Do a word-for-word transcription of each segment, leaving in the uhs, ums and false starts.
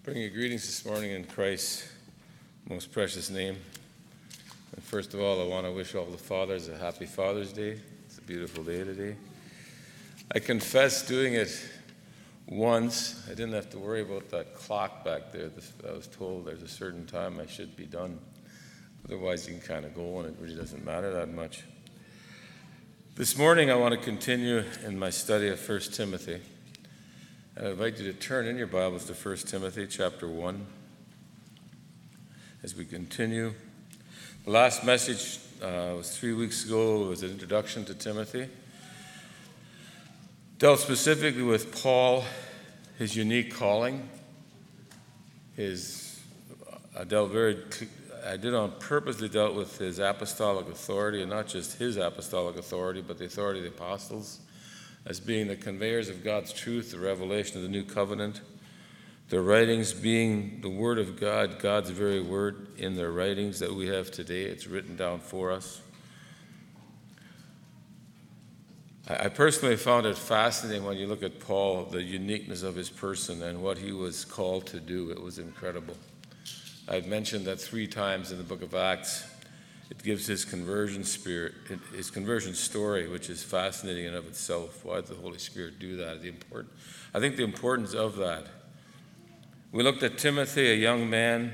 Bring you greetings this morning in Christ's most precious name. And first of all, I want to wish all the fathers a happy Father's Day. It's a beautiful day today. I confess doing it once. I didn't have to worry about that clock back there. I was told there's a certain time I should be done. Otherwise, you can kind of go and it really doesn't matter that much. This morning, I want to continue in my study of First Timothy. I invite you to turn in your Bibles to First Timothy chapter one as we continue. The last message uh, was three weeks ago. It was an introduction to Timothy. Dealt specifically with Paul, his unique calling. His, I dealt very, I did on purposely dealt with his apostolic authority, and not just his apostolic authority, but the authority of the apostles, as being the conveyors of God's truth, the revelation of the new covenant, their writings being the word of God, God's very word in their writings that we have today. It's written down for us. I personally found it fascinating when you look at Paul, the uniqueness of his person and what he was called to do. It was incredible. I've mentioned that three times in the book of Acts. It gives his conversion spirit, his conversion story, which is fascinating in of itself. Why did the Holy Spirit do that? The important, I think the importance of that. We looked at Timothy, a young man,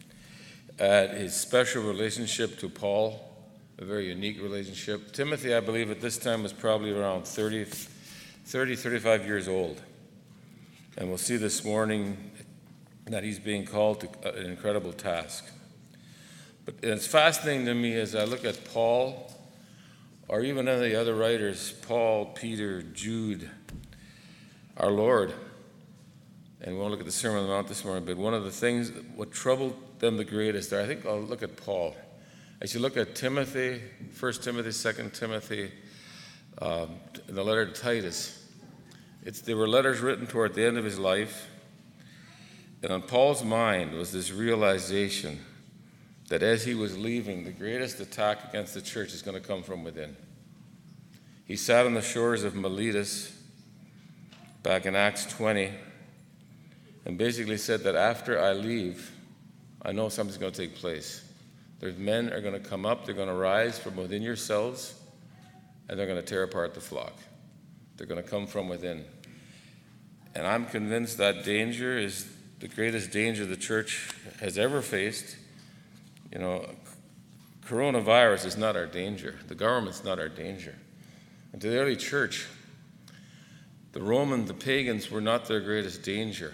at his special relationship to Paul, a very unique relationship. Timothy, I believe, at this time was probably around thirty, thirty, thirty-five years old. And we'll see this morning that he's being called to an incredible task. But it's fascinating to me as I look at Paul, or even any of the other writers, Paul, Peter, Jude, our Lord. And we won't look at the Sermon on the Mount this morning, but one of the things, what troubled them the greatest, I think I'll look at Paul. As you look at Timothy, First Timothy, Second Timothy, um, and the letter to Titus, it's, they were letters written toward the end of his life. And on Paul's mind was this realization that as he was leaving, the greatest attack against the church is going to come from within. He sat on the shores of Miletus back in Acts twenty and basically said that after I leave, I know something's going to take place. There's men are going to come up, they're going to rise from within yourselves, and they're going to tear apart the flock. They're going to come from within. And I'm convinced that danger is the greatest danger the church has ever faced. You know, coronavirus is not our danger. The government's not our danger. And to the early church, the Roman, the pagans were not their greatest danger.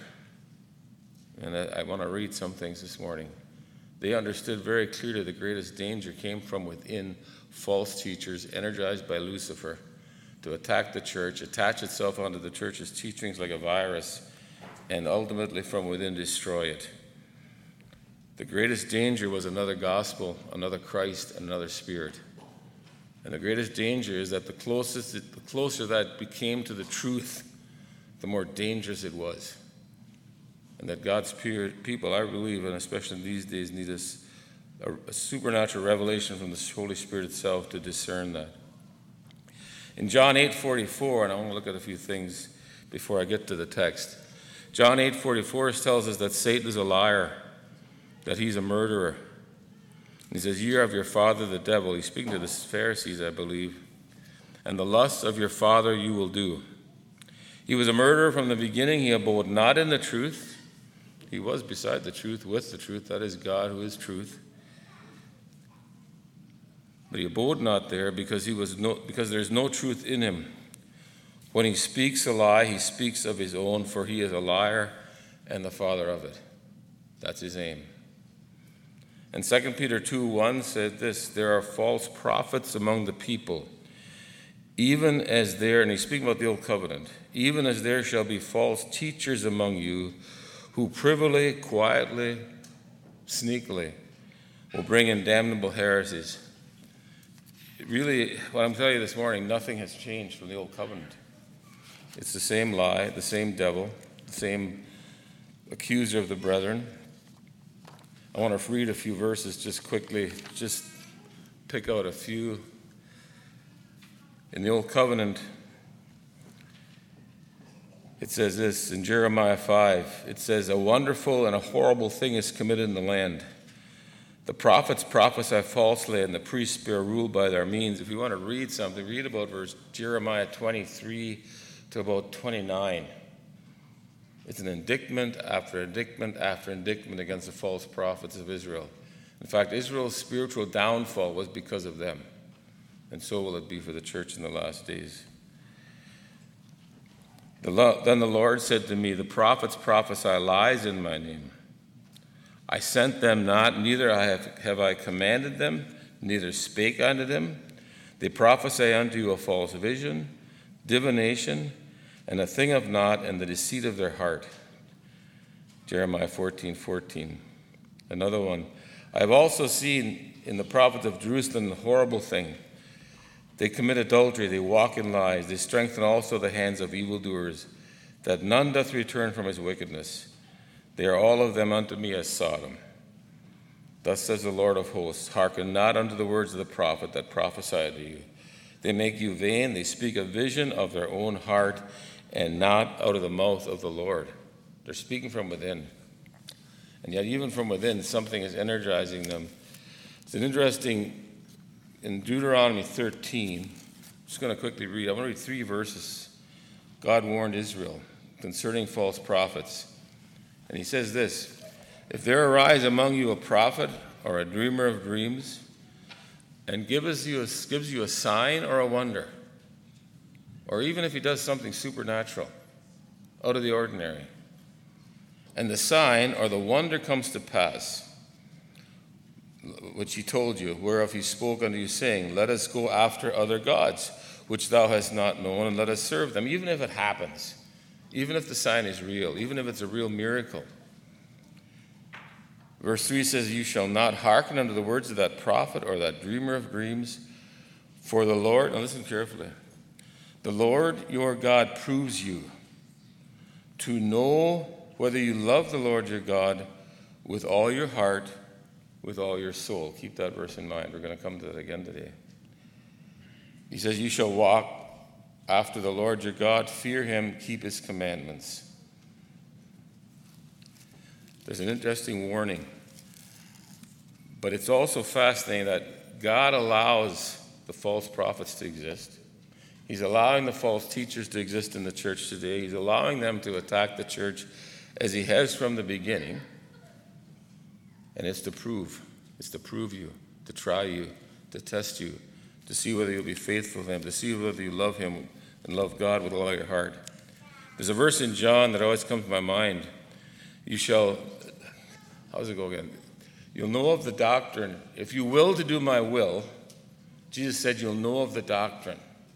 And I, I want to read some things this morning. They understood very clearly the greatest danger came from within false teachers energized by Lucifer to attack the church, attach itself onto the church's teachings like a virus, and ultimately from within destroy it. The greatest danger was another gospel, another Christ, and another spirit. And the greatest danger is that the closest, the closer that became to the truth, the more dangerous it was. And that God's people, I believe, and especially in these days, need us a, a supernatural revelation from the Holy Spirit itself to discern that. In John eight forty-four, and I want to look at a few things before I get to the text. John eight forty-four tells us that Satan is a liar, that he's a murderer. He says, "You are of your father the devil." He's speaking to the Pharisees, I believe. "And the lusts of your father you will do. He was a murderer from the beginning. He abode not in the truth." He was beside the truth, with the truth. That is God who is truth. But he abode not there because he was no, because there is no truth in him. When he speaks a lie, he speaks of his own, for he is a liar and the father of it. That's his aim. And Second Peter two one said this, "There are false prophets among the people, even as there," and he's speaking about the old covenant, "even as there shall be false teachers among you, who privily, quietly, sneakily will bring in damnable heresies." Really, what I'm telling you this morning, nothing has changed from the old covenant. It's the same lie, the same devil, the same accuser of the brethren. I want to read a few verses just quickly, just pick out a few. In the Old Covenant, It says this in Jeremiah five. It says, "A wonderful and a horrible thing is committed in the land. The prophets prophesy falsely, and the priests bear rule by their means." If you want to read something, read about verse Jeremiah twenty-three to about twenty-nine. It's an indictment after indictment after indictment against the false prophets of Israel. In fact, Israel's spiritual downfall was because of them, and so will it be for the church in the last days. The lo- then the Lord said to me, "The prophets prophesy lies in my name. I sent them not, neither I have, have I commanded them, neither spake unto them. They prophesy unto you a false vision, divination, and a thing of naught, and the deceit of their heart." Jeremiah fourteen fourteen. Another one. "I have also seen in the prophets of Jerusalem a horrible thing. They commit adultery, they walk in lies, they strengthen also the hands of evildoers, that none doth return from his wickedness. They are all of them unto me as Sodom. Thus says the Lord of hosts, hearken not unto the words of the prophet that prophesy to you. They make you vain, they speak a vision of their own heart, and not out of the mouth of the Lord." They're speaking from within. And yet even from within, something is energizing them. It's an interesting, in Deuteronomy thirteen, I'm just going to quickly read. I'm going to read three verses. God warned Israel concerning false prophets. And he says this, "If there arise among you a prophet or a dreamer of dreams, and gives you a, gives you a sign or a wonder, or even if he does something supernatural, out of the ordinary, and the sign or the wonder comes to pass, which he told you, whereof he spoke unto you, saying, Let us go after other gods, which thou hast not known, and let us serve them," even if it happens, even if the sign is real, even if it's a real miracle. Verse three says, "You shall not hearken unto the words of that prophet or that dreamer of dreams, for the Lord," now listen carefully, "the Lord your God proves you to know whether you love the Lord your God with all your heart, with all your soul." Keep that verse in mind. We're going to come to that again today. He says, "You shall walk after the Lord your God, fear him, keep his commandments." There's an interesting warning, but it's also fascinating that God allows the false prophets to exist. He's allowing the false teachers to exist in the church today. He's allowing them to attack the church as he has from the beginning. And it's to prove, it's to prove you, to try you, to test you, to see whether you'll be faithful to him, to see whether you love him and love God with all your heart. There's a verse in John that always comes to my mind. You shall, how does it go again? You'll know of the doctrine. If you will to do my will, Jesus said you'll know of the doctrine.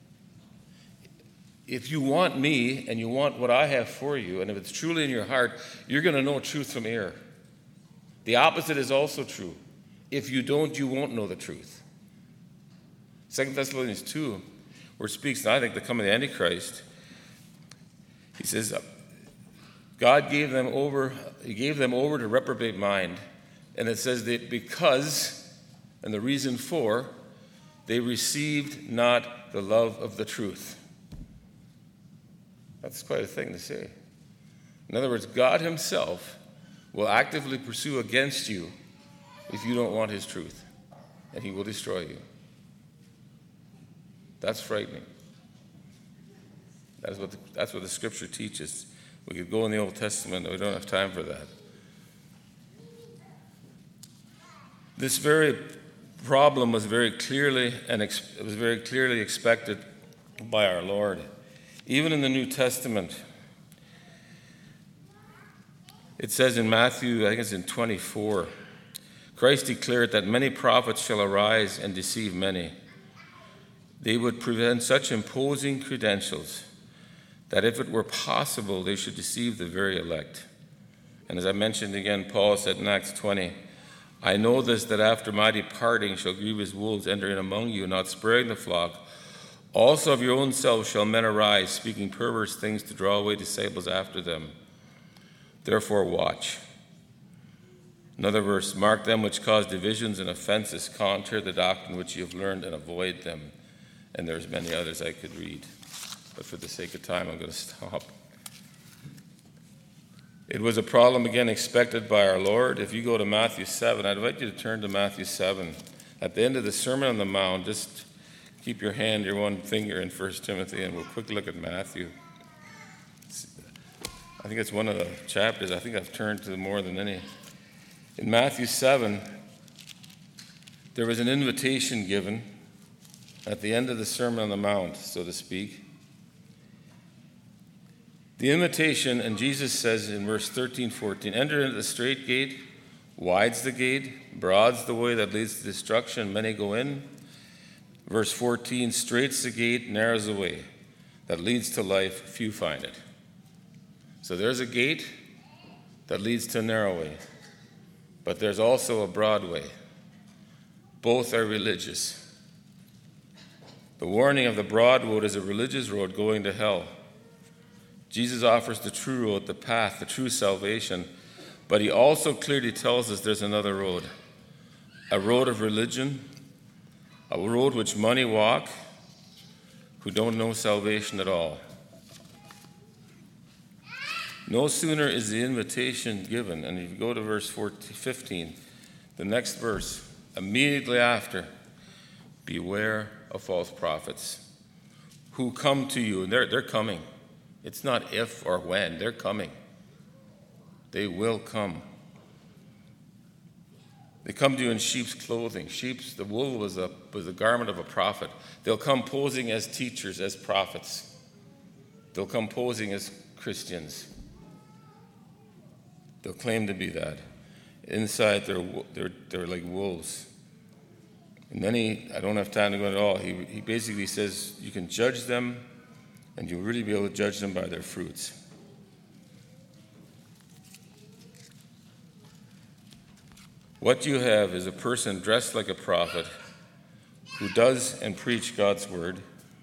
If you want me and you want what I have for you, and if it's truly in your heart, you're going to know truth from error. The opposite is also true. If you don't, you won't know the truth. Second Thessalonians two, where it speaks, and I think the coming of the Antichrist, he says, God gave them over, he gave them over to reprobate mind. And it says that because, and the reason for, they received not the love of the truth. That's quite a thing to say. In other words, God himself will actively pursue against you if you don't want his truth, and he will destroy you. That's frightening. That's what the, that's what the scripture teaches. We could go in the Old Testament, but we don't have time for that. This very problem was very clearly and ex- it was very clearly expected by our Lord. Even in the New Testament, it says in Matthew, I think it's in twenty-four, Christ declared that many prophets shall arise and deceive many. They would present such imposing credentials that if it were possible, they should deceive the very elect. And as I mentioned again, Paul said in Acts twenty, I know this, that after my departing shall grievous wolves enter in among you, not sparing the flock. Also of your own selves shall men arise, speaking perverse things to draw away disciples after them. Therefore watch. Another verse, mark them which cause divisions and offenses, contrary to the doctrine which you have learned, and avoid them. And there's many others I could read, but for the sake of time, I'm going to stop. It was a problem, again, expected by our Lord. If you go to Matthew seven, I'd invite you to turn to Matthew seven. At the end of the Sermon on the Mount, just keep your hand, your one finger in First Timothy, and we'll quickly look at Matthew. I think it's one of the chapters I think I've turned to more than any. In Matthew seven, there was an invitation given at the end of the Sermon on the Mount, so to speak. The invitation, and Jesus says in verse thirteen, fourteen, enter into the straight gate, wide's the gate, broad's the way that leads to destruction, many go in. Verse fourteen, straight's the gate, narrow's the way that leads to life, few find it. So there's a gate that leads to a narrow way, but there's also a broad way. Both are religious. The warning of the broad road is a religious road going to hell. Jesus offers the true road, the path, the true salvation, but he also clearly tells us there's another road, a road of religion, a road which many walk who don't know salvation at all. No sooner is the invitation given, and if you go to verse fifteen, the next verse, immediately after, beware of false prophets who come to you, and they're, they're coming. It's not if or when, they're coming. They will come. They come to you in sheep's clothing. Sheep's, the wool was a, was a garment of a prophet. They'll come posing as teachers, as prophets. They'll come posing as Christians. They'll claim to be that. Inside, they're, they're, they're like wolves. And then he, I don't have time to go into it all, he, he basically says you can judge them, and you'll really be able to judge them by their fruits. What you have is a person dressed like a prophet who does and preach God's word,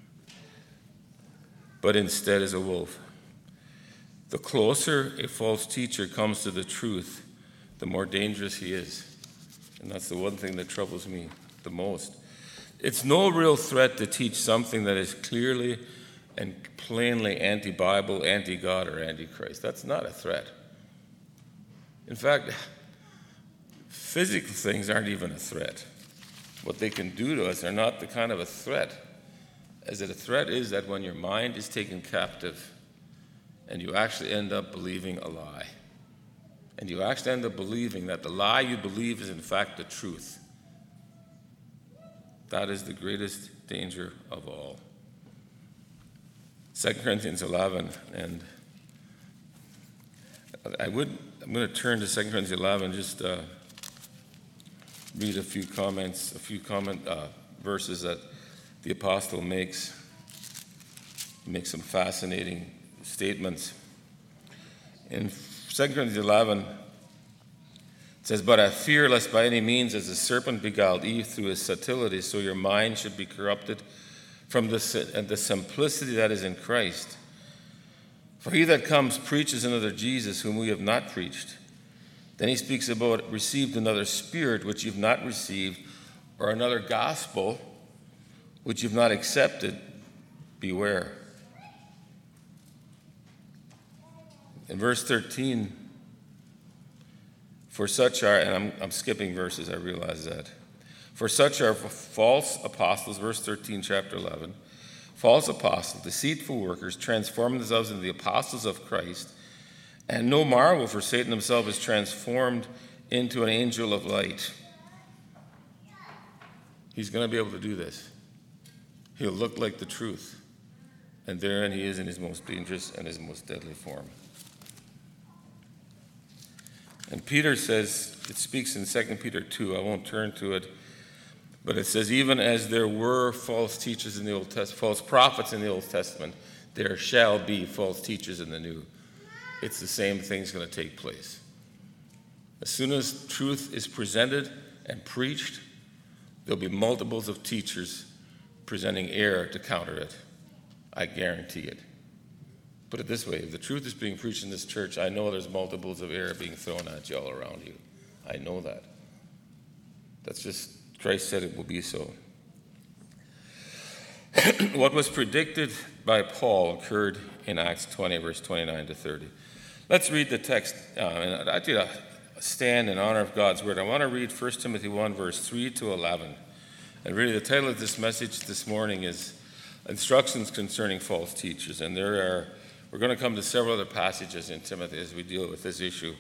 but instead is a wolf. The closer a false teacher comes to the truth, the more dangerous he is. And that's the one thing that troubles me the most. It's no real threat to teach something that is clearly and plainly anti-Bible, anti-God, or anti-Christ. That's not a threat. In fact, physical things aren't even a threat. What they can do to us are not the kind of a threat. As a threat is that when your mind is taken captive and you actually end up believing a lie, and you actually end up believing that the lie you believe is in fact the truth, that is the greatest danger of all. Second Corinthians eleven, and I would, I'm going to turn to Second Corinthians eleven, just uh, read a few comments, a few comment uh, verses that the apostle makes. He makes some fascinating statements. In Second Corinthians eleven, it says, but I fear lest by any means as the serpent beguiled Eve through his subtlety, so your mind should be corrupted from the, the simplicity that is in Christ. For he that comes preaches another Jesus whom we have not preached. Then he speaks about received another spirit which you've not received, or another gospel which you've not accepted. Beware. In verse thirteen, for such are, and I'm, I'm skipping verses, I realize that. For such are false apostles, verse thirteen, chapter eleven, false apostles, deceitful workers, transforming themselves into the apostles of Christ. And no marvel, for Satan himself is transformed into an angel of light. He's going to be able to do this. He'll look like the truth. And therein he is in his most dangerous and his most deadly form. And Peter says, it speaks in Second Peter two, I won't turn to it, but it says, even as there were false teachers in the Old Testament, false prophets in the Old Testament, there shall be false teachers in the New. It's the same thing's going to take place. As soon as truth is presented and preached, there'll be multiples of teachers presenting error to counter it. I guarantee it. Put it this way, if the truth is being preached in this church, I know there's multiples of error being thrown at you all around you. I know that. That's just, Christ said it will be so. What was predicted by Paul occurred in Acts twenty, verse twenty-nine to thirty. Let's read the text. Uh, and I did a stand in honor of God's word. I want to read First Timothy one, verse three to eleven. And really the title of this message this morning is Instructions Concerning False Teachers. And there are, we're going to come to several other passages in Timothy as we deal with this issue.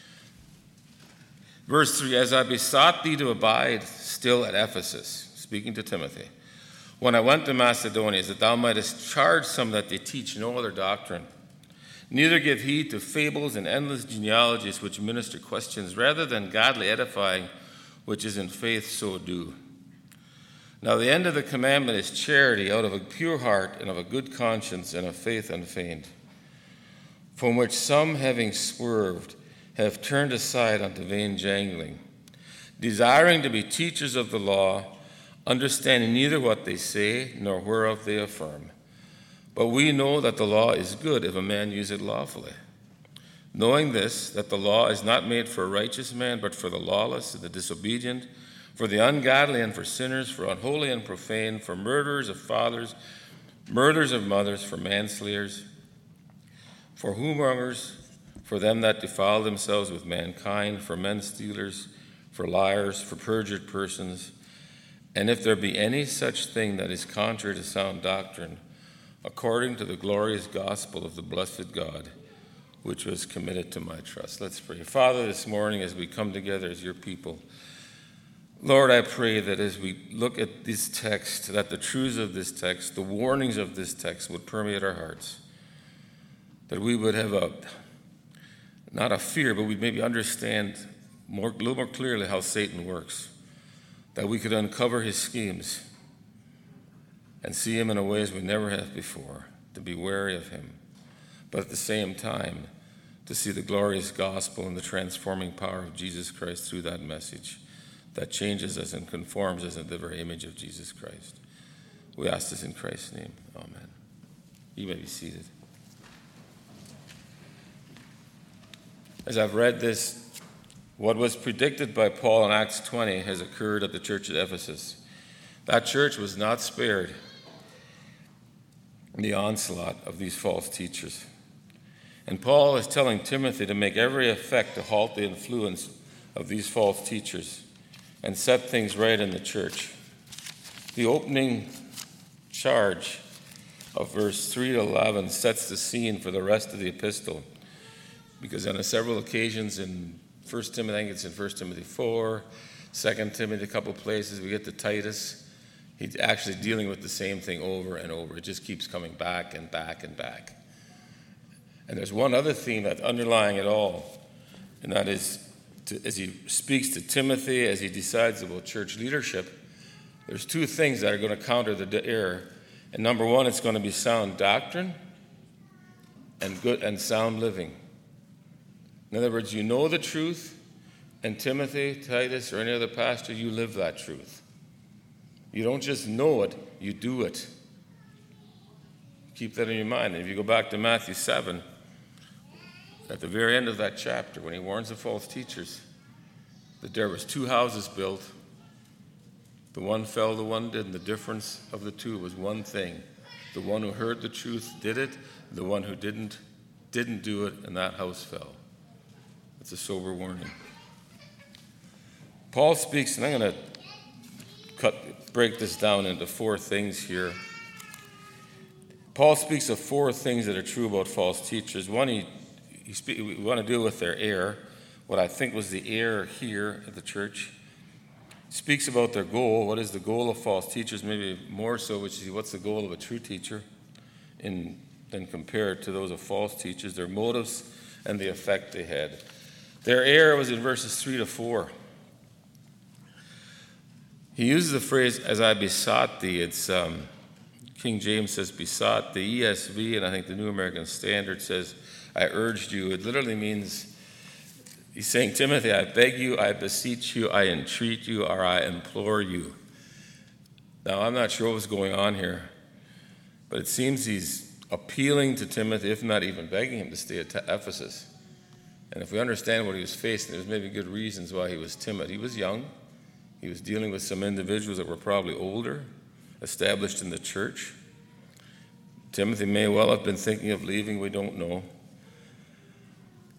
Verse three, as I besought thee to abide still at Ephesus, speaking to Timothy, when I went to Macedonia, that thou mightest charge some that they teach no other doctrine, neither give heed to fables and endless genealogies which minister questions, rather than godly edifying, which is in faith, so do. Now the end of the commandment is charity, out of a pure heart and of a good conscience and of faith unfeigned, from which some, having swerved, have turned aside unto vain jangling, desiring to be teachers of the law, understanding neither what they say nor whereof they affirm. But we know that the law is good if a man use it lawfully, knowing this, that the law is not made for a righteous man, but for the lawless and the disobedient, for the ungodly and for sinners, for unholy and profane, for murderers of fathers, murderers of mothers, for manslayers, for whoremongers, for them that defile themselves with mankind, for men stealers, for liars, for perjured persons. And if there be any such thing that is contrary to sound doctrine, according to the glorious gospel of the blessed God, which was committed to my trust. Let's pray. Father, this morning as we come together as your people, Lord, I pray that as we look at this text, that the truths of this text, the warnings of this text would permeate our hearts, that we would have a, not a fear, but we'd maybe understand more, a little more clearly how Satan works, that we could uncover his schemes and see him in a ways we never have before, to be wary of him, but at the same time, to see the glorious gospel and the transforming power of Jesus Christ through that message that changes us and conforms us into the very image of Jesus Christ. We ask this in Christ's name. Amen. You may be seated. As I've read this, what was predicted by Paul in Acts twenty has occurred at the church at Ephesus. That church was not spared in the onslaught of these false teachers. And Paul is telling Timothy to make every effort to halt the influence of these false teachers and set things right in the church. The opening charge of verse three to eleven sets the scene for the rest of the epistle, because on several occasions in First Timothy, I think it's in First Timothy four, Second Timothy, a couple places, we get to Titus. He's actually dealing with the same thing over and over. It just keeps coming back and back and back. And there's one other theme that's underlying it all, and that is, to, as he speaks to Timothy, as he decides about church leadership, there's two things that are going to counter the error. And number one, it's going to be sound doctrine and good and sound living. In other words, you know the truth, and Timothy, Titus, or any other pastor, you live that truth. You don't just know it, you do it. Keep that in your mind. And if you go back to Matthew seven, at the very end of that chapter, when he warns the false teachers that there was two houses built, the one fell, the one didn't. The difference of the two was one thing. The one who heard the truth did it, the one who didn't, didn't do it, and that house fell. It's a sober warning. Paul speaks, and I'm going to cut, break this down into four things here. Paul speaks of four things that are true about false teachers. One, he, he speak, we want to deal with their error, what I think was the error here at the church. He speaks about their goal. What is the goal of false teachers? Maybe more so, which is what's the goal of a true teacher in, than compared to those of false teachers, their motives and the effect they had. Their error was in verses three to four. He uses the phrase, as I besought thee. It's um, King James says besought. The E S V, and I think the New American Standard says, I urged you. It literally means, he's saying, Timothy, I beg you, I beseech you, I entreat you, or I implore you. Now, I'm not sure what was going on here, but it seems he's appealing to Timothy, if not even begging him to stay at Ephesus. And if we understand what he was facing, there's maybe good reasons why he was timid. He was young. He was dealing with some individuals that were probably older, established in the church. Timothy may well have been thinking of leaving, we don't know.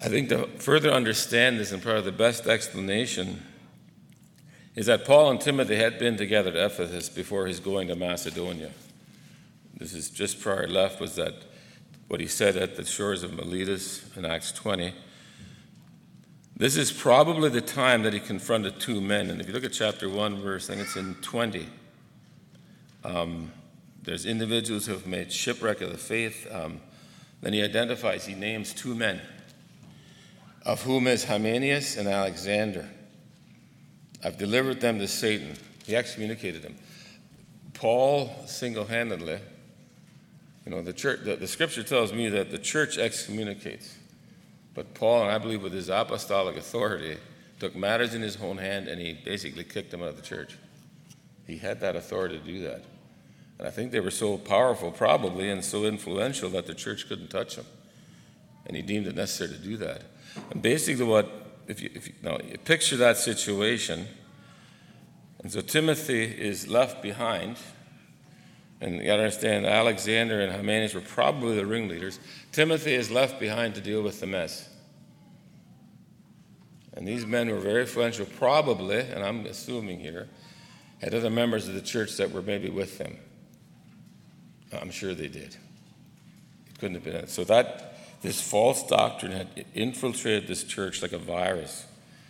I think to further understand this, and probably the best explanation, is that Paul and Timothy had been together at Ephesus before his going to Macedonia. This is just prior left was that what he said at the shores of Miletus in Acts twenty. This is probably the time that he confronted two men. And if you look at chapter one, verse, I think it's in twenty, um, there's individuals who have made shipwreck of the faith. Um, then he identifies, he names two men, of whom is Hymenaeus and Alexander. I've delivered them to Satan. He excommunicated them. Paul single-handedly, you know, the church, the, the scripture tells me that the church excommunicates. But Paul, and I believe with his apostolic authority, took matters in his own hand and he basically kicked them out of the church. He had that authority to do that. And I think they were so powerful, probably, and so influential that the church couldn't touch them. And he deemed it necessary to do that. And basically what, if you, if you, now, you picture that situation, and so Timothy is left behind, and you got to understand, Alexander and Hymenaeus were probably the ringleaders. Timothy is left behind to deal with the mess. And these men were very influential, probably, and I'm assuming here, had other members of the church that were maybe with them. I'm sure they did. It couldn't have been it. So that this false doctrine had infiltrated this church like a virus.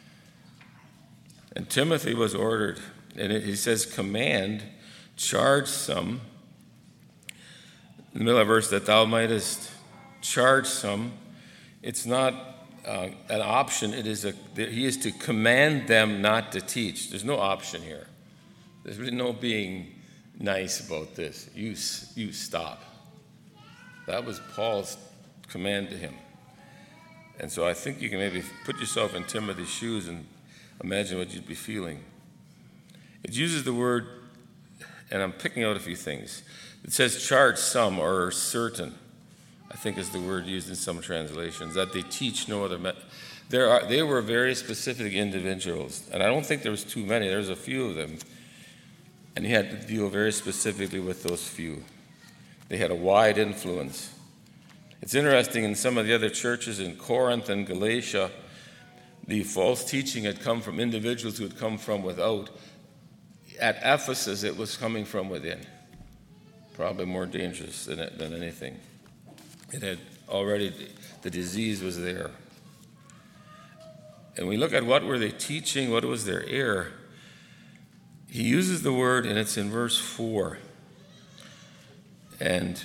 And Timothy was ordered, and it, he says, command, charge some, in the middle of the verse, that thou mightest charge some. It's not uh, an option. It is a, he is to command them not to teach. There's no option here. There's really no being nice about this. You, you stop. That was Paul's command to him. And so I think you can maybe put yourself in Timothy's shoes and imagine what you'd be feeling. It uses the word, and I'm picking out a few things. It says charge some or certain, I think is the word used in some translations, that they teach no other method. There are, they were very specific individuals, and I don't think there was too many. There was a few of them, and he had to deal very specifically with those few. They had a wide influence. It's interesting, in some of the other churches in Corinth and Galatia, the false teaching had come from individuals who had come from without. At Ephesus, it was coming from within. Probably more dangerous than, it, than anything. It had already, the disease was there. And we look at what were they teaching, what was their error. He uses the word, and it's in verse four. And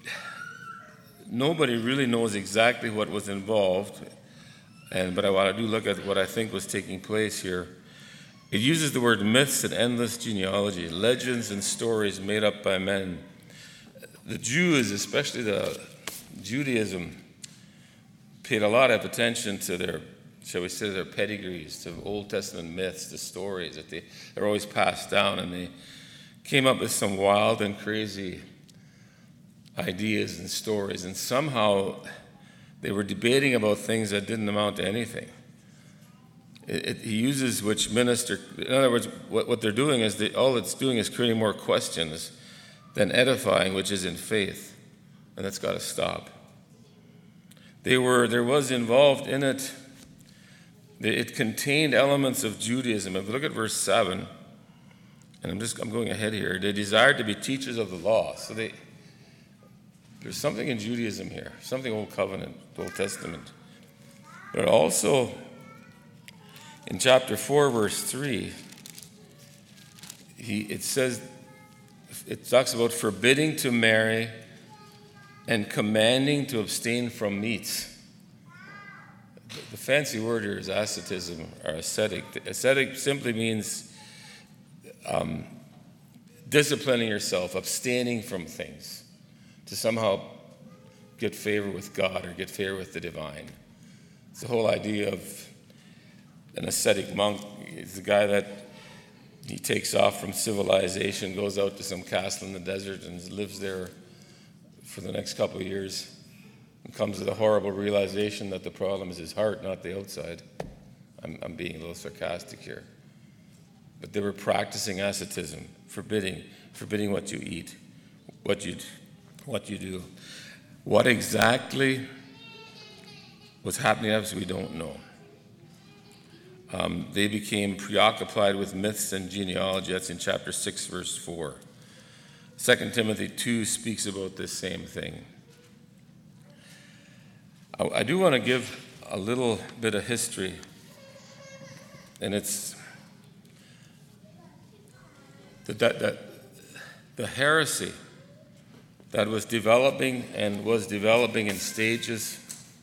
nobody really knows exactly what was involved, and but I want to do look at what I think was taking place here. It uses the word myths and endless genealogy, legends and stories made up by men. The Jews, especially the Judaism, paid a lot of attention to their, shall we say, their pedigrees, to Old Testament myths, the stories that they are always passed down, and they came up with some wild and crazy ideas and stories, and somehow they were debating about things that didn't amount to anything. It, it, he uses which minister, in other words, what, what they're doing is, they, all it's doing is creating more questions than edifying, which is in faith, and that's got to stop. They were, there was involved in it, it contained elements of Judaism. If you look at verse seven, and I'm just, I'm going ahead here, they desired to be teachers of the law. So they, there's something in Judaism here, something Old Covenant, Old Testament. But also, in chapter four, verse three, he, it says, it talks about forbidding to marry and commanding to abstain from meats. The fancy word here is asceticism or ascetic. Ascetic simply means um, disciplining yourself, abstaining from things to somehow get favor with God or get favor with the divine. It's the whole idea of an ascetic monk. Is the guy that he takes off from civilization, goes out to some castle in the desert and lives there for the next couple of years, and comes to the horrible realization that the problem is his heart, not the outside. I'm, I'm being a little sarcastic here. But they were practicing asceticism, forbidding, forbidding what you eat, what you, what you do. What exactly what's happening to us, we don't know. Um, they became preoccupied with myths and genealogy. That's in chapter six, verse four. Second Timothy two speaks about this same thing. I, I do want to give a little bit of history, and it's that, that, that the heresy that was developing and was developing in stages.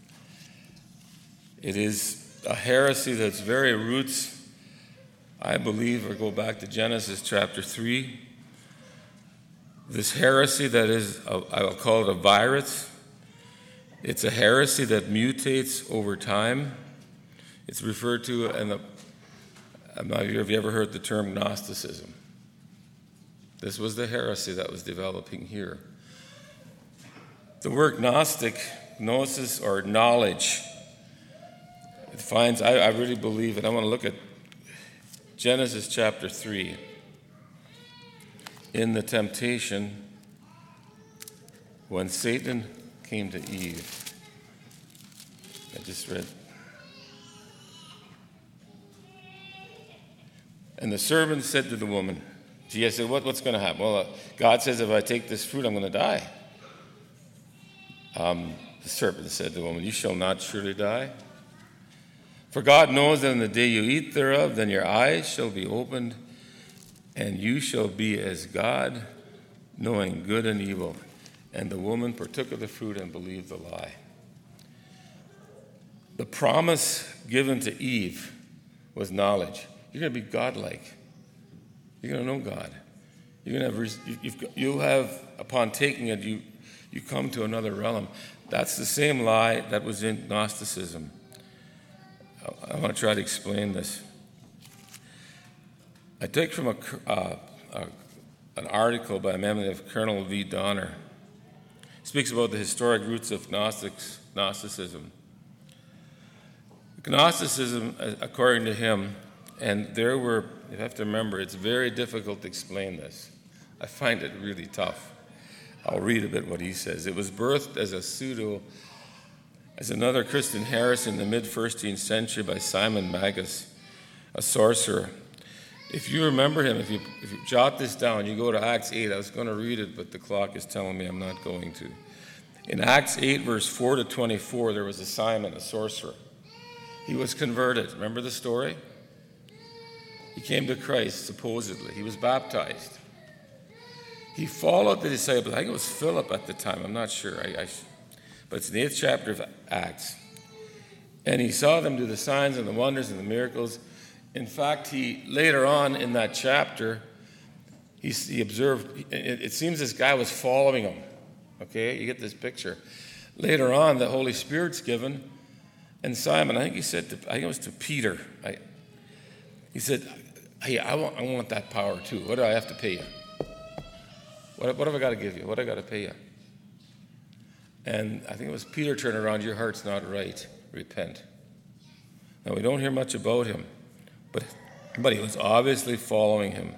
It is a heresy that's very roots, I believe, or go back to Genesis chapter three. This heresy that is, I'll call it a virus. It's a heresy that mutates over time. It's referred to, and I'm not sure if you ever heard the term Gnosticism. This was the heresy that was developing here. The word Gnostic, gnosis, or knowledge, it finds, I, I really believe, and I want to look at Genesis chapter three. In the temptation, when Satan came to Eve, I just read. And the serpent said to the woman, gee, I said, what, what's going to happen? Well, uh, God says if I take this fruit, I'm going to die. Um, the serpent said to the woman, you shall not surely die. For God knows that in the day you eat thereof, then your eyes shall be opened, and you shall be as God, knowing good and evil. And the woman partook of the fruit and believed the lie. The promise given to Eve was knowledge. You're going to be godlike. You're going to know God. You're going to have, you've, you'll have, upon taking it, you, you come to another realm. That's the same lie that was in Gnosticism. I want to try to explain this. I take from a, uh, a, an article by a man named Colonel V. Donner. He speaks about the historic roots of Gnostics, Gnosticism. Gnosticism, according to him, and there were, you have to remember, it's very difficult to explain this. I find it really tough. I'll read a bit what he says. It was birthed as a pseudo, as another Christian heresy in the mid-firsteenth century by Simon Magus, a sorcerer. If you remember him, if you, if you jot this down, you go to Acts eight. I was going to read it, but the clock is telling me I'm not going to. In Acts eight, verse four to twenty-four, there was a Simon, a sorcerer. He was converted. Remember the story? He came to Christ, supposedly. He was baptized. He followed the disciples. I think it was Philip at the time. I'm not sure. I, I, but it's in the eighth chapter of Acts. And he saw them do the signs and the wonders and the miracles. In fact, he later on in that chapter, he, he observed, it, it seems this guy was following him. Okay, you get this picture. Later on, the Holy Spirit's given. And Simon, I think he said, to, I think it was to Peter, I, he said, hey, I want, I want that power too. What do I have to pay you? What, what have I got to give you? What do I got to pay you? And I think it was Peter turned around, your heart's not right. Repent. Now, we don't hear much about him, but, but he was obviously following him.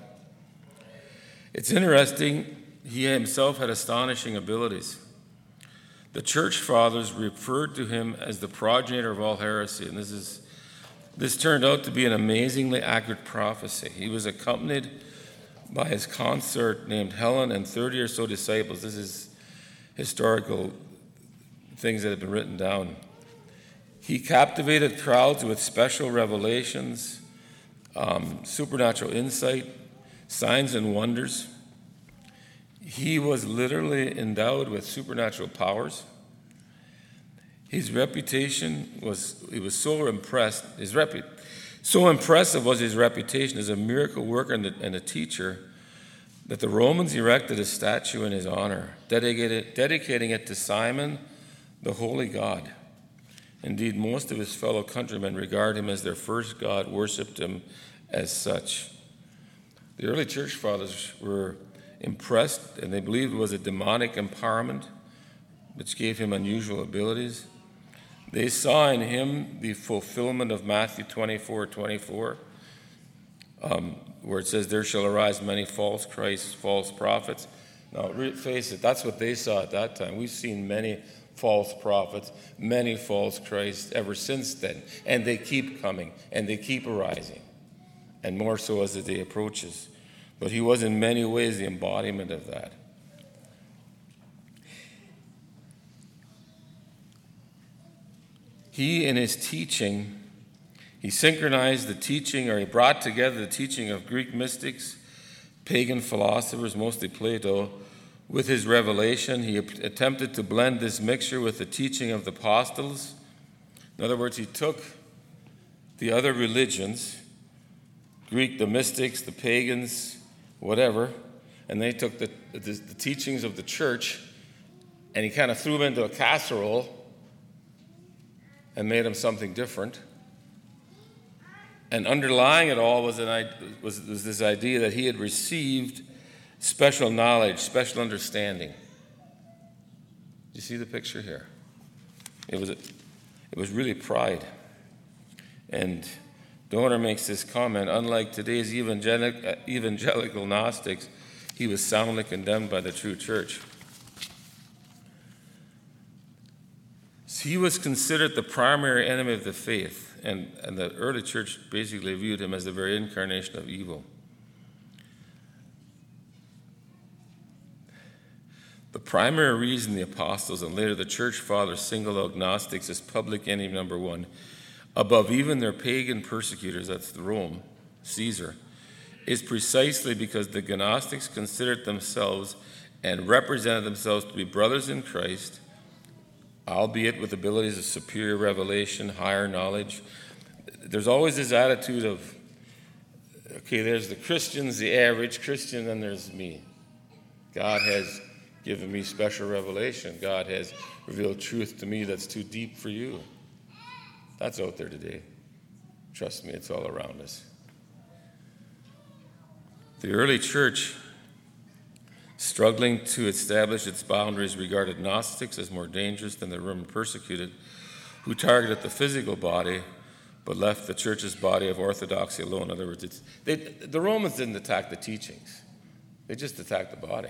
It's interesting, he himself had astonishing abilities. The church fathers referred to him as the progenitor of all heresy, and this is this turned out to be an amazingly accurate prophecy. He was accompanied by his consort named Helen and thirty or so disciples. This is historical things that have been written down. He captivated crowds with special revelations, um, supernatural insight, signs and wonders. He was literally endowed with supernatural powers. His reputation was, he was so impressed, his repu- so impressive was his reputation as a miracle worker and a, and a teacher that the Romans erected a statue in his honor, dedicated, dedicating it to Simon, the holy god. Indeed, most of his fellow countrymen regard him as their first god, worshipped him as such. The early church fathers were impressed, and they believed it was a demonic empowerment which gave him unusual abilities. They saw in him the fulfillment of Matthew twenty-four twenty-four, um, where it says, there shall arise many false Christs, false prophets. Now, face it, that's what they saw at that time. We've seen many false prophets, many false Christs ever since then. And they keep coming, and they keep arising, and more so as the day approaches. But he was in many ways the embodiment of that. He, in his teaching, he synchronized the teaching, or he brought together the teaching of Greek mystics, pagan philosophers, mostly Plato, with his revelation. He attempted to blend this mixture with the teaching of the apostles. In other words, he took the other religions, Greek, the mystics, the pagans, whatever, and they took the, the, the teachings of the church, and he kind of threw them into a casserole and made them something different. And underlying it all was, an, was, was this idea that he had received special knowledge, special understanding. You see the picture here? It was, a, it was really pride. And Donor makes this comment, unlike today's evangelic, evangelical Gnostics, he was soundly condemned by the true church. He was considered the primary enemy of the faith, and, and the early church basically viewed him as the very incarnation of evil. The primary reason the apostles and later the church fathers singled out Gnostics as public enemy number one, above even their pagan persecutors, that's the Rome, Caesar, is precisely because the Gnostics considered themselves and represented themselves to be brothers in Christ, albeit with abilities of superior revelation, higher knowledge. There's always this attitude of, okay, there's the Christians, the average Christian, and there's me. God has given me special revelation. God has revealed truth to me that's too deep for you. That's out there today. Trust me, it's all around us. The early church, struggling to establish its boundaries, regarded Gnostics as more dangerous than the Roman persecuted, who targeted the physical body but left the church's body of orthodoxy alone. In other words, it's, they, the Romans didn't attack the teachings. They just attacked the body.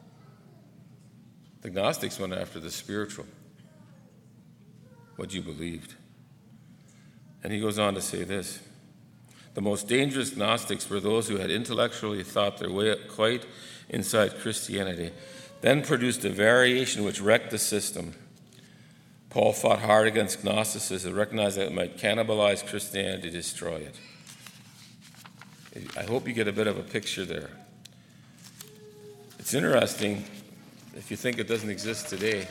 The Gnostics went after the spiritual, what you believed. And he goes on to say this: the most dangerous Gnostics were those who had intellectually thought their way quite inside Christianity, then produced a variation which wrecked the system. Paul fought hard against Gnosticism, recognizing that it might cannibalize Christianity, destroy it. I hope you get a bit of a picture there. It's interesting, if you think it doesn't exist today.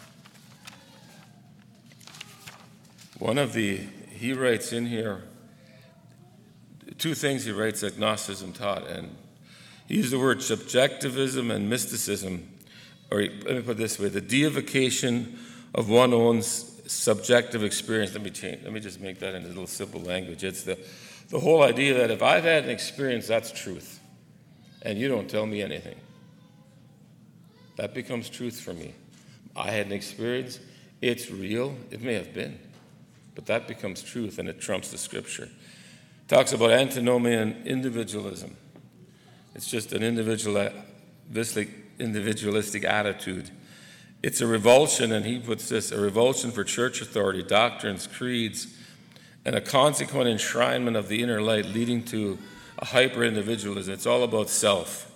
One of the, he writes in here, two things he writes that Gnosticism taught, and he used the word subjectivism and mysticism, or let me put it this way, the deification of one's own subjective experience. Let me change, let me just make that in a little simple language. It's the, the whole idea that if I've had an experience, that's truth, and you don't tell me anything. That becomes truth for me. I had an experience, it's real, it may have been, but that becomes truth, and it trumps the scripture. It talks about antinomian individualism. It's just an individualistic, individualistic attitude. It's a revulsion, and he puts this, a revulsion for church authority, doctrines, creeds, and a consequent enshrinement of the inner light leading to a hyper-individualism. It's all about self.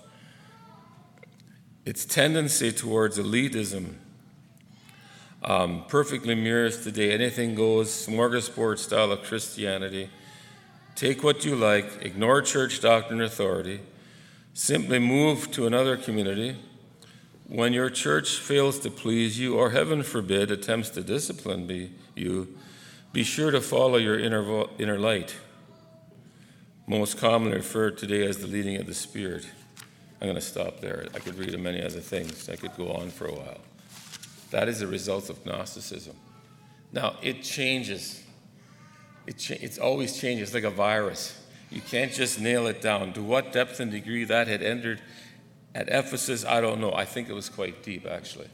Its tendency towards elitism um, perfectly mirrors today anything goes, smorgasbord style of Christianity. Take what you like, ignore church doctrine and authority, simply move to another community. When your church fails to please you, or heaven forbid, attempts to discipline be, you, be sure to follow your inner, inner light, most commonly referred today as the leading of the Spirit. I'm going to stop there. I could read many other things. I could go on for a while. That is the result of Gnosticism. Now, it changes. It cha- it's always changes, it's like a virus. You can't just nail it down. To what depth and degree that had entered at Ephesus, I don't know. I think it was quite deep, actually.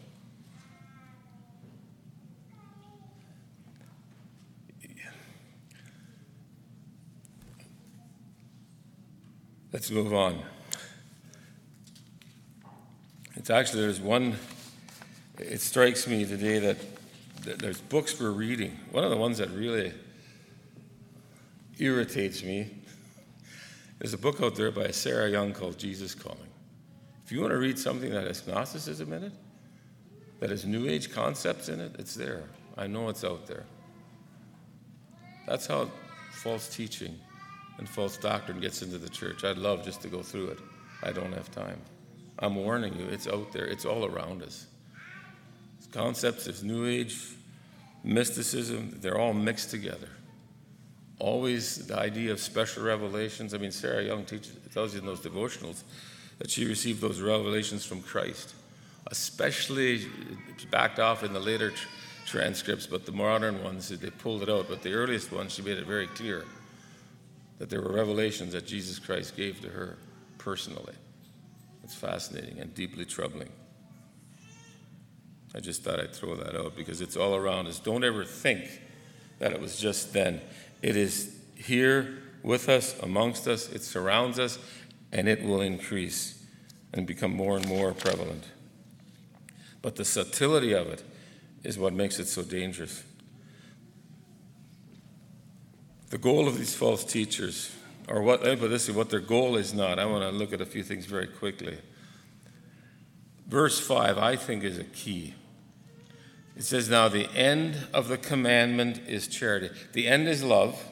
Let's move on. It's actually, there's one It strikes me today that, that there's books we're reading. One of the ones that really irritates me, there's a book out there by Sarah Young called Jesus Calling. If you want to read something that has Gnosticism in it, that has New Age concepts in it, it's there. I know it's out there. That's how false teaching and false doctrine gets into the church. I'd love just to go through it. I don't have time. I'm warning you, it's out there. It's all around us. Concepts of New Age, mysticism, they're all mixed together. Always the idea of special revelations. I mean, Sarah Young teaches, tells you in those devotionals that she received those revelations from Christ. Especially backed off in the later tr- transcripts, but the modern ones, they pulled it out. But the earliest ones, she made it very clear that there were revelations that Jesus Christ gave to her personally. It's fascinating and deeply troubling. I just thought I'd throw that out because it's all around us. Don't ever think that it was just then. It is here with us, amongst us, it surrounds us, and it will increase and become more and more prevalent. But the subtlety of it is what makes it so dangerous. The goal of these false teachers, or what, let me put this way, what their goal is not. I want to look at a few things very quickly. Verse five, I think, is a key. It says, now the end of the commandment is charity. The end is love.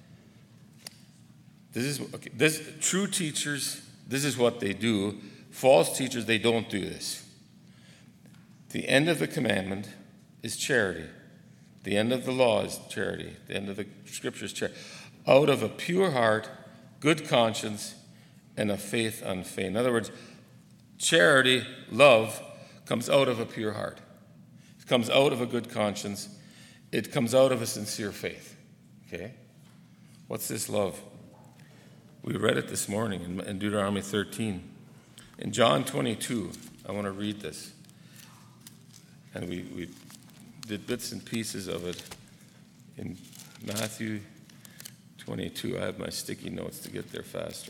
This is okay, this true teachers, this is what they do. False teachers, they don't do this. The end of the commandment is charity. The end of the law is charity. The end of the scripture is charity. Out of a pure heart, good conscience, and a faith unfeigned. In other words, charity, love, comes out of a pure heart. It comes out of a good conscience. It comes out of a sincere faith. Okay? What's this love? We read it this morning in, in Deuteronomy thirteen. In John twenty-two, I want to read this. And we, we did bits and pieces of it in Matthew twenty-two. I have my sticky notes to get there faster.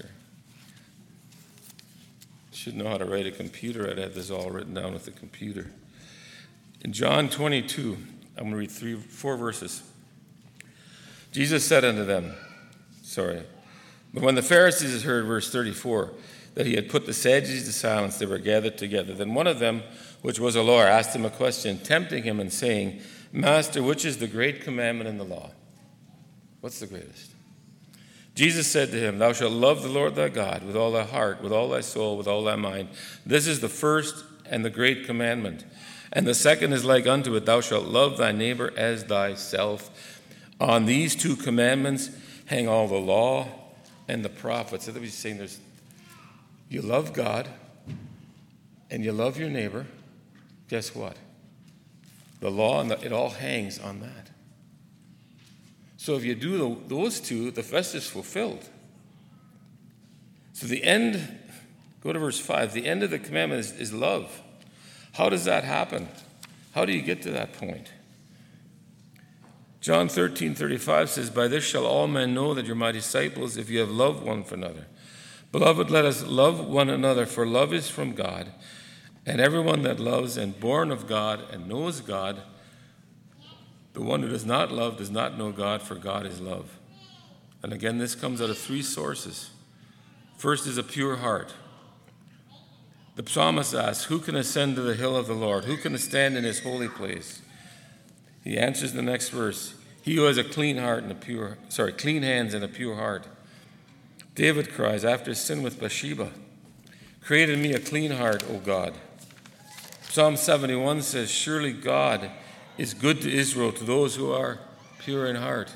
Should know how to write a computer. I'd have this all written down with a computer. In John twenty-two, I'm going to read three, four verses. Jesus said unto them, sorry, but when the Pharisees heard, verse thirty-four, that he had put the Sadducees to silence, they were gathered together. Then one of them, which was a lawyer, asked him a question, tempting him and saying, Master, which is the great commandment in the law? What's the greatest? Jesus said to him, Thou shalt love the Lord thy God with all thy heart, with all thy soul, with all thy mind. This is the first and the great commandment. And the second is like unto it, Thou shalt love thy neighbor as thyself. On these two commandments hang all the law and the prophets. So he's saying there's, you love God and you love your neighbor. Guess what? The law, and the, it all hangs on that. So if you do the, those two, the rest is fulfilled. So the end, go to verse five, the end of the commandment is, is love. How does that happen? How do you get to that point? John thirteen thirty-five says, By this shall all men know that you're my disciples, if you have loved one for another. Beloved, let us love one another, for love is from God. And everyone that loves and born of God and knows God, the one who does not love does not know God, for God is love. And again, this comes out of three sources. First is a pure heart. The psalmist asks, Who can ascend to the hill of the Lord? Who can stand in his holy place? He answers the next verse. He who has a clean heart and a pure, sorry, clean hands and a pure heart. David cries after his sin with Bathsheba, Create in me a clean heart, O God. Psalm seventy-one says, Surely God is good to Israel, to those who are pure in heart.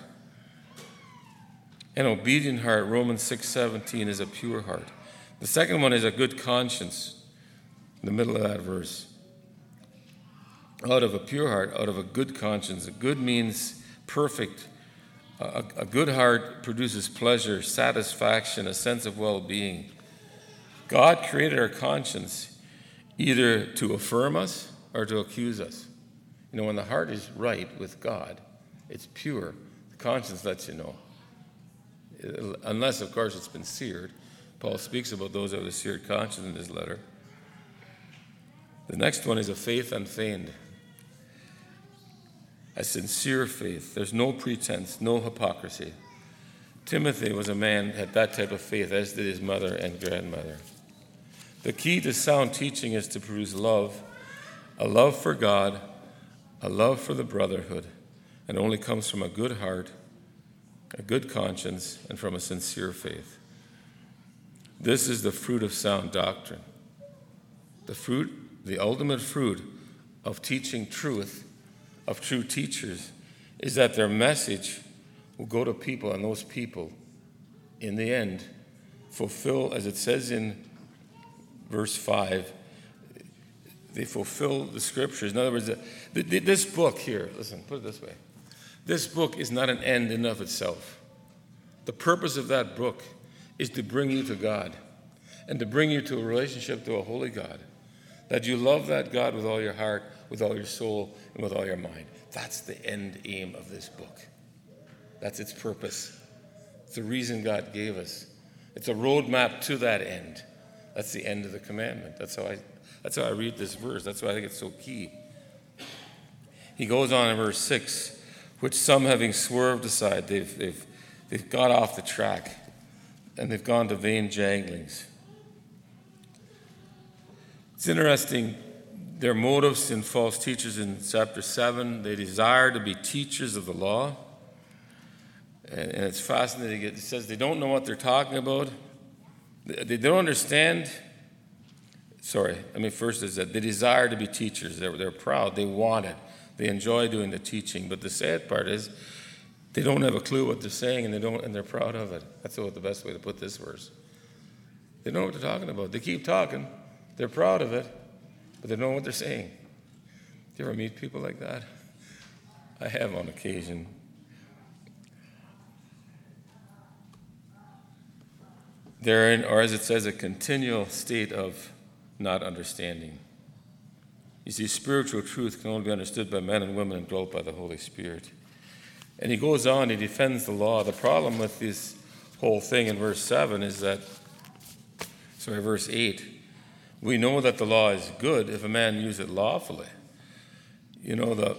An obedient heart, Romans six seventeen, is a pure heart. The second one is a good conscience, in the middle of that verse. Out of a pure heart, out of a good conscience. A good means perfect. A, a good heart produces pleasure, satisfaction, a sense of well-being. God created our conscience either to affirm us or to accuse us. You know, when the heart is right with God, it's pure. The conscience lets you know. It'll, unless, of course, it's been seared. Paul speaks about those who have a seared conscience in his letter. The next one is a faith unfeigned. A sincere faith. There's no pretense, no hypocrisy. Timothy was a man who had that type of faith, as did his mother and grandmother. The key to sound teaching is to produce love, a love for God, a love for the brotherhood, and only comes from a good heart, a good conscience, and from a sincere faith. This is the fruit of sound doctrine. The fruit, the ultimate fruit of teaching truth, of true teachers, is that their message will go to people, and those people, in the end, fulfill, as it says in verse five, they fulfill the scriptures. In other words, this book here, listen, put it this way. This book is not an end in of itself. The purpose of that book is to bring you to God and to bring you to a relationship to a holy God, that you love that God with all your heart, with all your soul, and with all your mind. That's the end aim of this book. That's its purpose. It's the reason God gave us. It's a roadmap to that end. That's the end of the commandment. That's how I, that's how I read this verse. That's why I think it's so key. He goes on in verse six, which some having swerved aside, they've, they've, they've got off the track, and they've gone to vain janglings. It's interesting, their motives in false teachers in chapter seven, they desire to be teachers of the law. And, and it's fascinating. It says they don't know what they're talking about. They, they don't understand. Sorry, I mean, first is that they desire to be teachers. They're, they're proud. They want it. They enjoy doing the teaching. But the sad part is they don't have a clue what they're saying, and they don't, and they're proud of it. That's the best way to put this verse. They know what they're talking about. They keep talking. They're proud of it, but they don't know what they're saying. Do you ever meet people like that? I have on occasion. They're in, or as it says, a continual state of not understanding. You see, spiritual truth can only be understood by men and women indwelt by the Holy Spirit. And he goes on, he defends the law. The problem with this whole thing in verse seven is that, sorry, verse eight, we know that the law is good if a man use it lawfully. You know, the,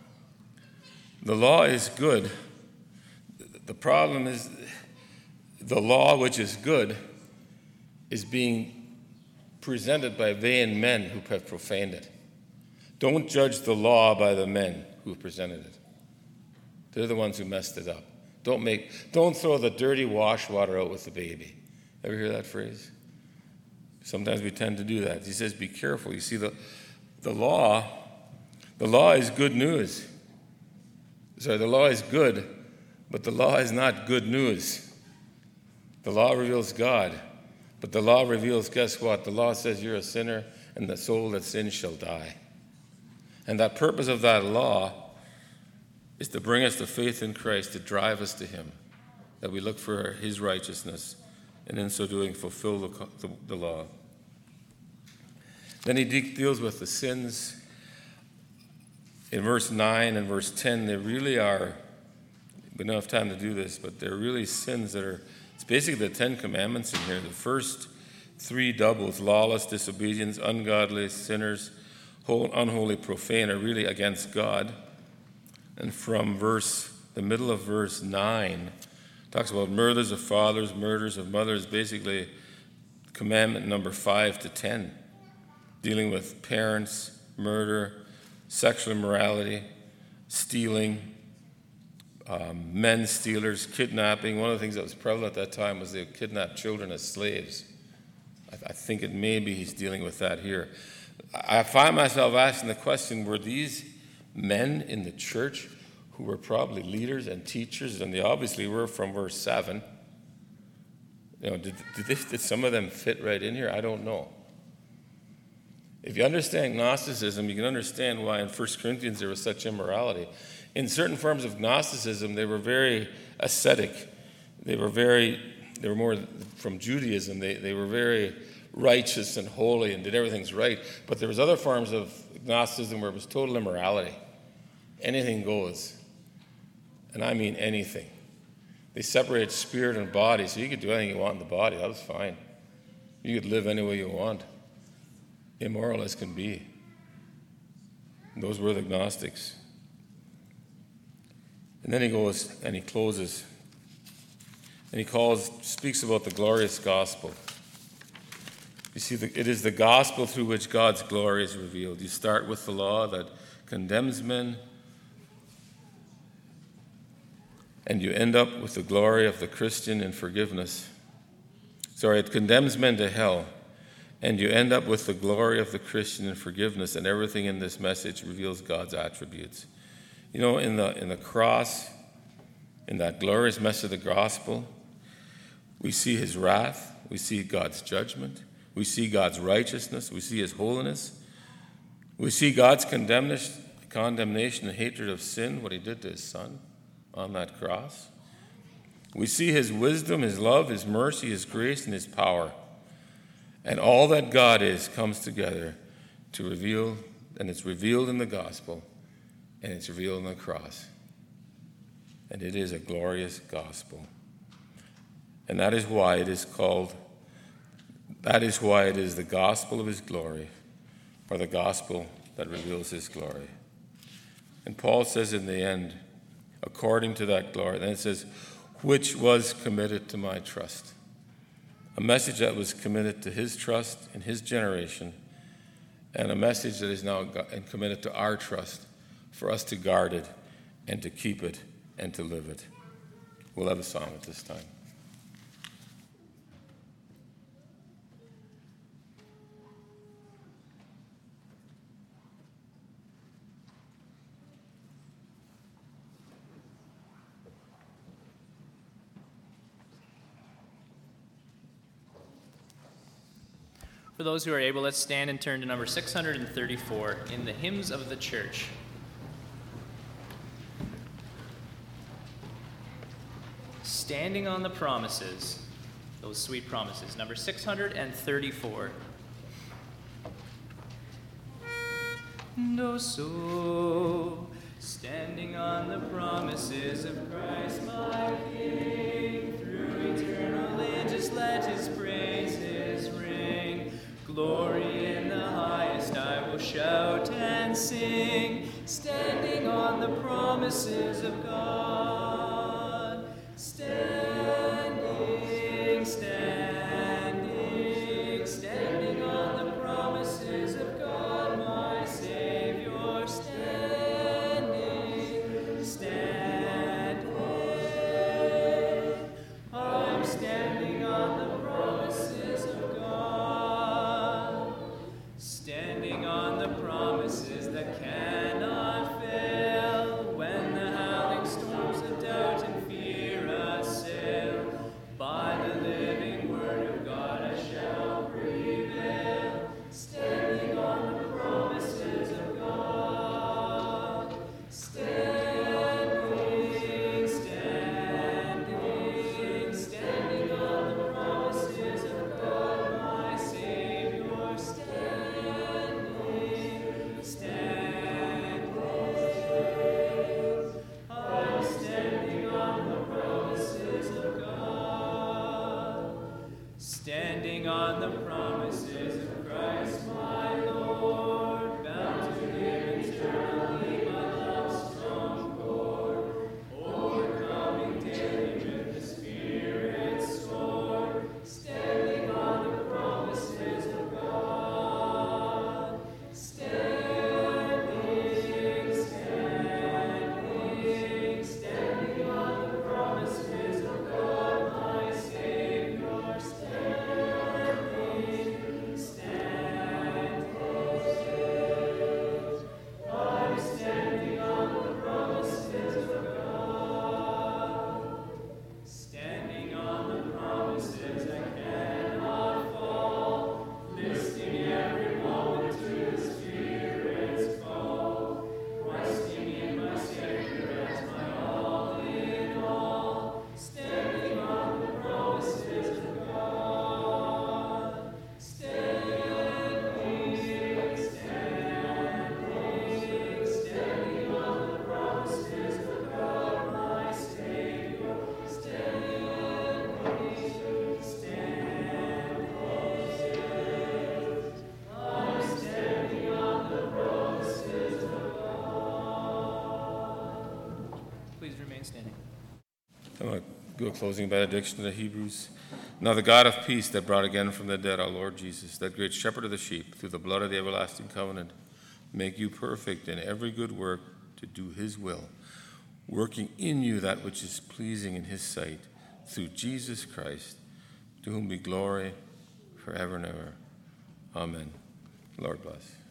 the law is good. The problem is the law, which is good, is being presented by vain men who have profaned it. Don't judge the law by the men who have presented it. They're the ones who messed it up. Don't make, don't throw the dirty wash water out with the baby. Ever hear that phrase? Sometimes we tend to do that. He says, be careful. You see, the, the law, the law is good news. Sorry, the law is good, but the law is not good news. The law reveals God, but the law reveals, guess what? The law says you're a sinner, and the soul that sins shall die. And that purpose of that law is to bring us to faith in Christ, to drive us to him, that we look for his righteousness, and in so doing fulfill the, the, the law. Then he de- deals with the sins. In verse nine and verse ten, they really are, we don't have time to do this, but they're really sins that are, it's basically the Ten Commandments in here. The first three doubles, lawless, disobedience, ungodly, sinners, whole, unholy, profane, are really against God. And from verse, the middle of verse nine, talks about murders of fathers, murders of mothers, basically commandment number five to ten, dealing with parents, murder, sexual immorality, stealing, um, men stealers, kidnapping. One of the things that was prevalent at that time was they kidnapped children as slaves. I, th- I think it maybe he's dealing with that here. I find myself asking the question, were these men in the church who were probably leaders and teachers, and they obviously were from verse seven. You know, did, did, they, did some of them fit right in here? I don't know. If you understand Gnosticism, you can understand why in First Corinthians there was such immorality. In certain forms of Gnosticism, they were very ascetic. They were very, they were more from Judaism. They, they were very righteous and holy and did everything's right. But there was other forms of Gnosticism where it was total immorality. Anything goes. And I mean anything. They separated spirit and body, so you could do anything you want in the body. That was fine. You could live any way you want. Immoral as can be. Those were the Gnostics. And then he goes and he closes. And he calls, speaks about the glorious gospel. You see, the, it is the gospel through which God's glory is revealed. You start with the law that condemns men, and you end up with the glory of the Christian in forgiveness. Sorry, it condemns men to hell, and you end up with the glory of the Christian in forgiveness, and everything in this message reveals God's attributes. You know, in the in the cross, in that glorious message of the gospel, we see his wrath, we see God's judgment, we see God's righteousness, we see his holiness, we see God's condemnation, condemnation and hatred of sin, what he did to his son on that cross. We see his wisdom, his love, his mercy, his grace, and his power. And all that God is comes together to reveal, and it's revealed in the gospel, and it's revealed in the cross. And it is a glorious gospel. And that is why it is called, that is why it is the gospel of his glory, or the gospel that reveals his glory. And Paul says in the end, according to that glory, then it says, which was committed to my trust. A message that was committed to his trust in his generation, and a message that is now committed to our trust for us to guard it and to keep it and to live it. We'll have a song at this time. For those who are able, let's stand and turn to number six hundred thirty-four in the Hymns of the Church. Standing on the Promises, those sweet promises, number six hundred thirty-four. And oh, so, standing on the promises of Christ my King, through eternal ages let his praises ring. Glory in the highest I will shout and sing, standing on the promises of God. Standing, standing, standing on the promises of God, my Savior. Standing, standing, I'm standing on the promises of God. Standing on the promises that cannot fail, when the howling storms of doubt and fear assail. By the living word of God I shall prevail, standing on the promises of God. Standing, standing, standing on the promises of God, my Savior. Standing, standing, I'm standing on the promises of God. Standing on the promises of Christ my Lord, bound to him eternally my love's strong cord, overcoming daily with the Spirit's sword, standing on the promises of God. Standing, standing, standing on the promises of God, my Savior. Standing, Do a closing benediction to the Hebrews. Now the God of peace that brought again from the dead our Lord Jesus, that great shepherd of the sheep, through the blood of the everlasting covenant, make you perfect in every good work to do his will, working in you that which is pleasing in his sight, through Jesus Christ, to whom be glory forever and ever. Amen. Lord bless.